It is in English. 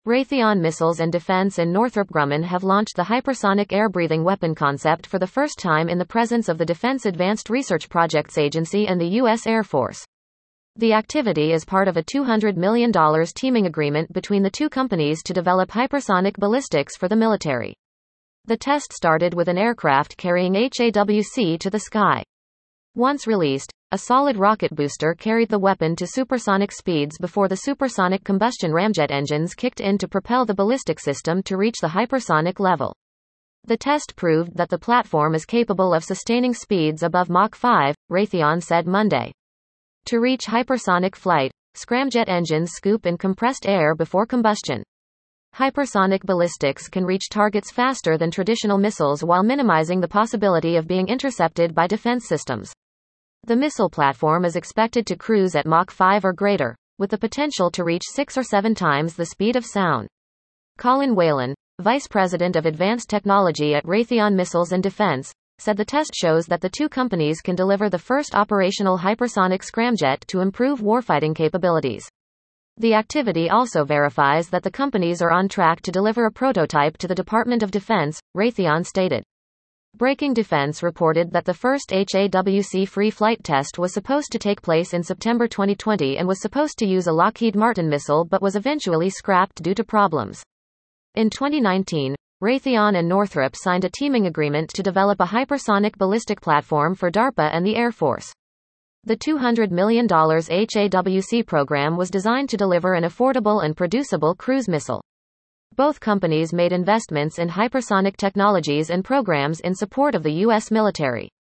Raytheon Missiles and Defense and Northrop Grumman have launched the hypersonic air-breathing weapon concept for the first time in the presence of the Defense Advanced Research Projects Agency and the U.S. Air Force. The activity is part of a $200 million teaming agreement between the two companies to develop hypersonic ballistics for the military. The test started with an aircraft carrying HAWC to the sky. Once released, a solid rocket booster carried the weapon to supersonic speeds before the supersonic combustion ramjet engines kicked in to propel the ballistic system to reach the hypersonic level. The test proved that the platform is capable of sustaining speeds above Mach 5, Raytheon said Monday. To reach hypersonic flight, scramjet engines scoop in compressed air before combustion. Hypersonic ballistics can reach targets faster than traditional missiles while minimizing the possibility of being intercepted by defense systems. The missile platform is expected to cruise at Mach 5 or greater, with the potential to reach 6 or 7 times the speed of sound. Colin Whelan, Vice President of Advanced Technology at Raytheon Missiles and Defense, said the test shows that the two companies can deliver the first operational hypersonic scramjet to improve warfighting capabilities. The activity also verifies that the companies are on track to deliver a prototype to the Department of Defense, Raytheon stated. Breaking Defense reported that the first HAWC free flight test was supposed to take place in September 2020 and was supposed to use a Lockheed Martin missile but was eventually scrapped due to problems. In 2019, Raytheon and Northrop signed a teaming agreement to develop a hypersonic ballistic platform for DARPA and the Air Force. The $200 million HAWC program was designed to deliver an affordable and producible cruise missile. Both companies made investments in hypersonic technologies and programs in support of the U.S. military.